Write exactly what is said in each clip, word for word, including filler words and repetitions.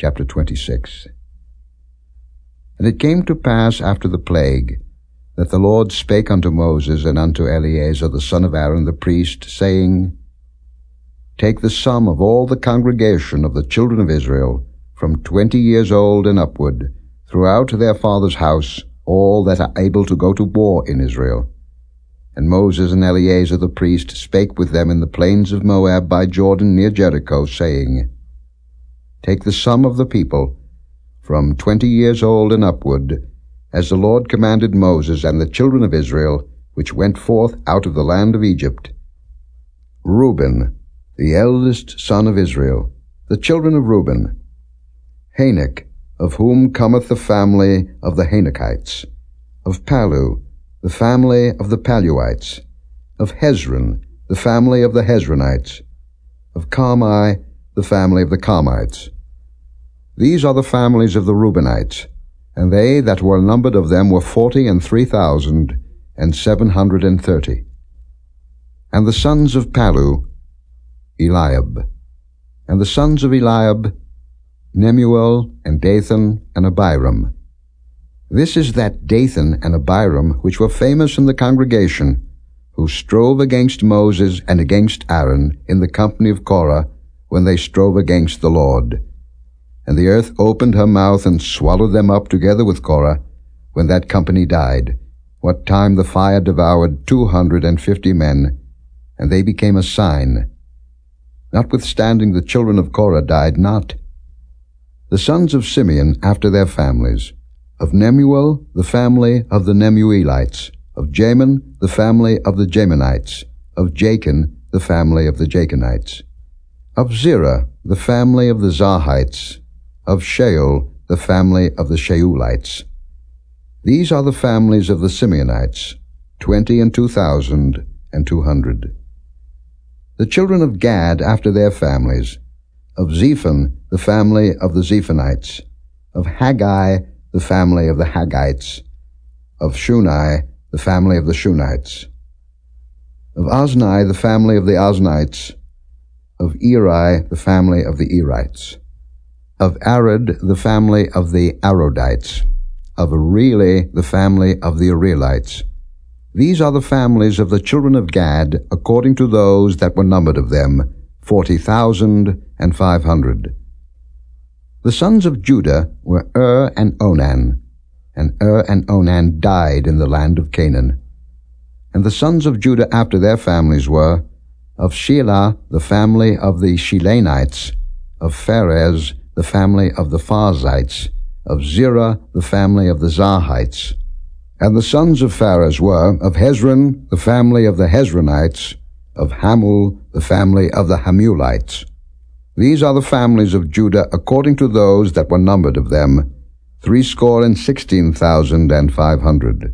chapter twenty-six. And it came to pass after the plague, that the Lord spake unto Moses and unto Eleazar the son of Aaron the priest, saying, Take the sum of all the congregation of the children of Israel, from twenty years old and upward, throughout their father's house, all that are able to go to war in Israel. And Moses and Eleazar the priest spake with them in the plains of Moab by Jordan near Jericho, saying, Take the sum of the people, from twenty years old and upward, as the Lord commanded Moses and the children of Israel, which went forth out of the land of Egypt. Reuben, the eldest son of Israel, the children of Reuben. Hanok, of whom cometh the family of the Hanokites. Of Pallu, the family of the Palluites. Of Hezron, the family of the Hezronites. Of Carmi, the family of the Carmites. These are the families of the Reubenites, and they that were numbered of them were forty and three thousand and seven hundred and thirty. And the sons of Pallu, Eliab. And the sons of Eliab, Nemuel, and Dathan, and Abiram. This is that Dathan and Abiram which were famous in the congregation, who strove against Moses and against Aaron in the company of Korah, when they strove against the Lord. And the earth opened her mouth and swallowed them up together with Korah, when that company died, what time the fire devoured two hundred and fifty men, and they became a sign. Notwithstanding the children of Korah died not. The sons of Simeon after their families. Of Nemuel, the family of the Nemuelites. Of Jamin, the family of the Jaminites. Of Jachin, the family of the Jachinites. Of Zerah, the family of the Zarhites. Of Shaul, the family of the Shaulites. These are the families of the Simeonites, twenty and two thousand and two hundred. The children of Gad after their families. Of Zephon, the family of the Zephonites. Of Haggai, the family of the Haggites. Of Shuni, the family of the Shunites. Of Ozni, the family of the Oznites. Of Eri, the family of the Erites. Of Arad, the family of the Arodites. Of Areli, the family of the Arelites. These are the families of the children of Gad, according to those that were numbered of them, forty thousand and five hundred. The sons of Judah were Ur and Onan, and Ur and Onan died in the land of Canaan. And the sons of Judah after their families were, of Shelah, the family of the Shilanites. Of Pharez, the family of the Pharzites. Of Zerah, the family of the Zarhites. And the sons of Pharez were, of Hezron, the family of the Hezronites. Of Hamul, the family of the Hamulites. These are the families of Judah according to those that were numbered of them, threescore and sixteen thousand and five hundred.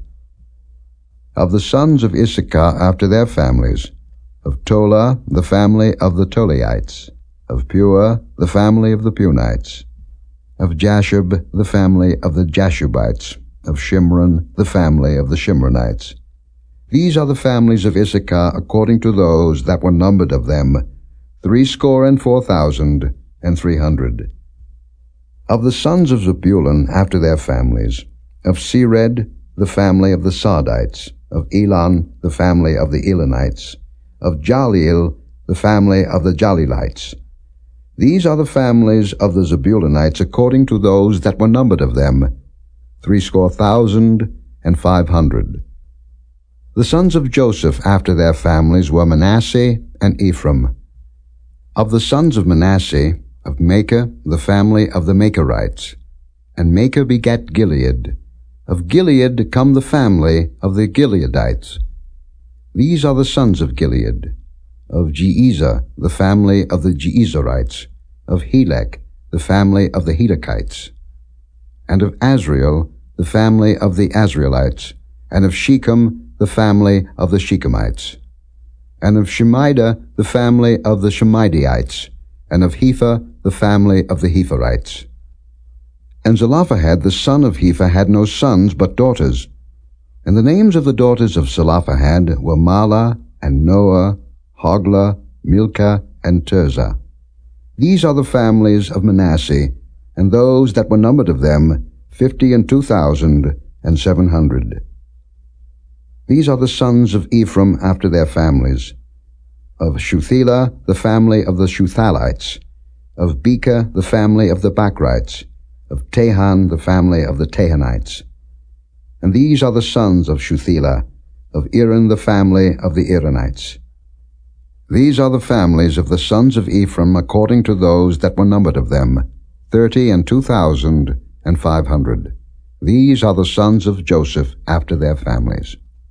Of the sons of Issachar after their families. Of Tola, the family of the Tolaites. Of Pua, the family of the Punites. Of Jashub, the family of the Jashubites. Of Shimron, the family of the Shimronites. These are the families of Issachar according to those that were numbered of them, threescore and four thousand and three hundred. Of the sons of Zebulun after their families. Of Sered, the family of the Sardites. Of Elon, the family of the Elonites. Of Jaleel, the family of the Jalielites. These are the families of the Zebulunites according to those that were numbered of them, threescore thousand and five hundred. The sons of Joseph after their families were Manasseh and Ephraim. Of the sons of Manasseh, of Machir, the family of the Machirites. And Machir begat Gilead. Of Gilead come the family of the Gileadites. These are the sons of Gilead. Of Jeezer, the family of the Jeezerites. Of Helek, the family of the Helekites. And of Azriel, the family of the Azrielites. And of Shechem, the family of the Shechemites. And of Shemida, the family of the Shemidaites. And of Hepher, the family of the Hepherites. And Zelophehad, the son of Hepher, had no sons but daughters. And the names of the daughters of Zelophehad were Mahlah, and Noah, Hoglah, Milcah, and Tirzah. These are the families of Manasseh, and those that were numbered of them, fifty and two thousand and seven hundred. These are the sons of Ephraim after their families. Of Shuthelah, the family of the Shuthalites. Of Beka, the family of the Bachrites. Of Tehan, the family of the Tehanites. And these are the sons of Shuthelah, of Eran, the family of the Eranites. These are the families of the sons of Ephraim according to those that were numbered of them, thirty and two thousand and five hundred. These are the sons of Joseph after their families.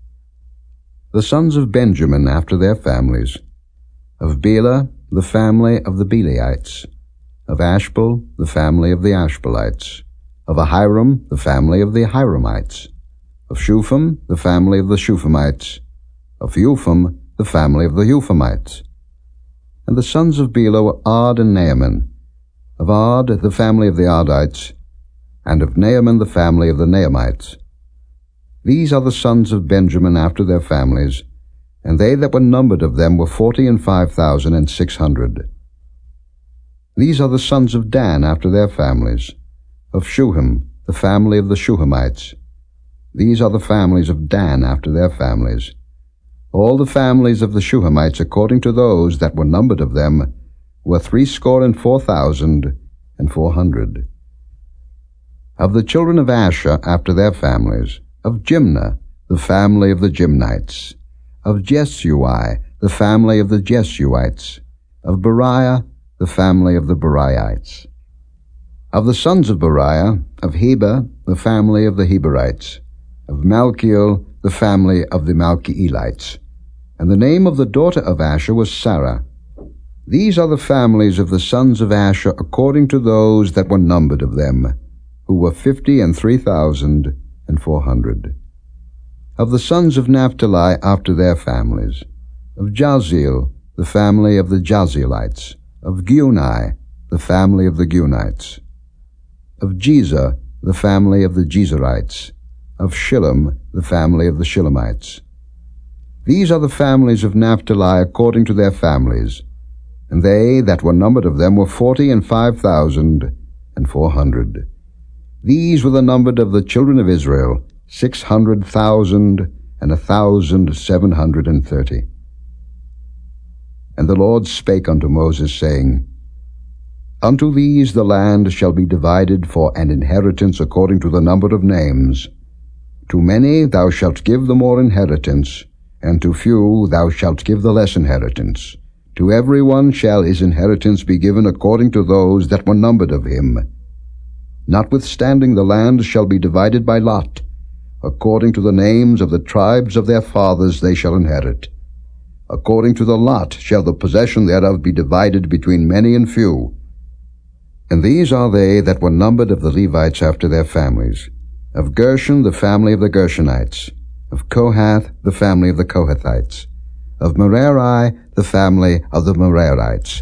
The sons of Benjamin after their families. Of Bela, the family of the Belaites. Of Ashbel, the family of the Ashbelites. Of Ahiram, the family of the Ahiramites. Of Shupham, the family of the Shuphamites. Of Upham, the family of the Uphamites. And the sons of Bela were Ard and Naaman. Of Ard, the family of the Ardites. And of Naaman, the family of the Naamites. These are the sons of Benjamin after their families, and they that were numbered of them were forty and five thousand and six hundred. These are the sons of Dan after their families. Of Shuham, the family of the Shuhamites. These are the families of Dan after their families. All the families of the Shuhamites according to those that were numbered of them were threescore and four thousand and four hundred. Of the children of Asher after their families. Of Jimnah, the family of the Jimnites. Of Jesui, the family of the Jesuites. Of Beriah, the family of the Beraites. Of the sons of Beriah, of Heber, the family of the Heberites. Of Malchiel, the family of the Malchielites. And the name of the daughter of Asher was Sarah. These are the families of the sons of Asher according to those that were numbered of them, who were fifty and three thousand and four hundred. Of the sons of Naphtali after their families. Of Jaziel, the family of the Jazielites. Of Guni, the family of the Gunites. Of Jezer, the family of the Jezerites. Of Shillem, the family of the Shillemites. These are the families of Naphtali according to their families, and they that were numbered of them were forty and five thousand and four hundred. These were the numbered of the children of Israel, six hundred thousand and a thousand seven hundred and thirty. And the Lord spake unto Moses, saying, Unto these the land shall be divided for an inheritance according to the number of names. To many thou shalt give the more inheritance, and to few thou shalt give the less inheritance. To every one shall his inheritance be given according to those that were numbered of him. Notwithstanding the land shall be divided by lot. According to the names of the tribes of their fathers they shall inherit. According to the lot shall the possession thereof be divided between many and few. And these are they that were numbered of the Levites after their families. Of Gershon, the family of the Gershonites. Of Kohath, the family of the Kohathites. Of Merari, the family of the Merarites.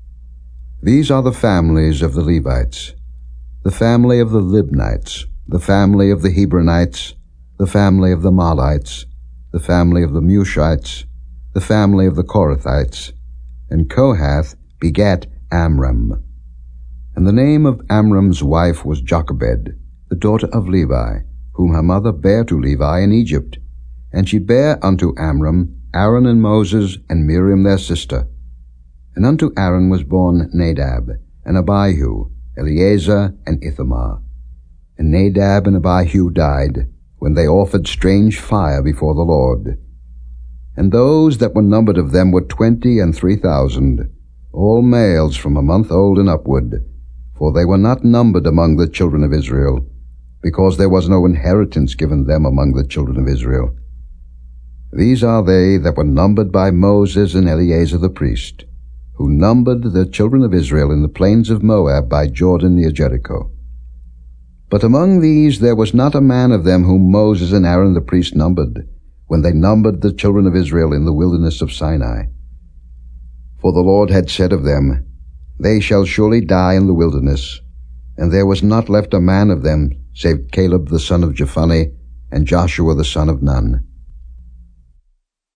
These are the families of the Levites. The family of the Libnites, the family of the Hebronites, the family of the Mahlites, the family of the Mushites, the family of the Korathites. And Kohath begat Amram. And the name of Amram's wife was Jochebed, the daughter of Levi, whom her mother bare to Levi in Egypt. And she bare unto Amram Aaron and Moses and Miriam their sister. And unto Aaron was born Nadab, and Abihu, Eleazar, and Ithamar. And Nadab and Abihu died, when they offered strange fire before the Lord. And those that were numbered of them were twenty and three thousand, all males from a month old and upward, for they were not numbered among the children of Israel, because there was no inheritance given them among the children of Israel. These are they that were numbered by Moses and Eleazar the priest, who numbered the children of Israel in the plains of Moab by Jordan near Jericho. But among these there was not a man of them whom Moses and Aaron the priest numbered, when they numbered the children of Israel in the wilderness of Sinai. For the Lord had said of them, They shall surely die in the wilderness, and there was not left a man of them, save Caleb the son of Jephunneh, and Joshua the son of Nun.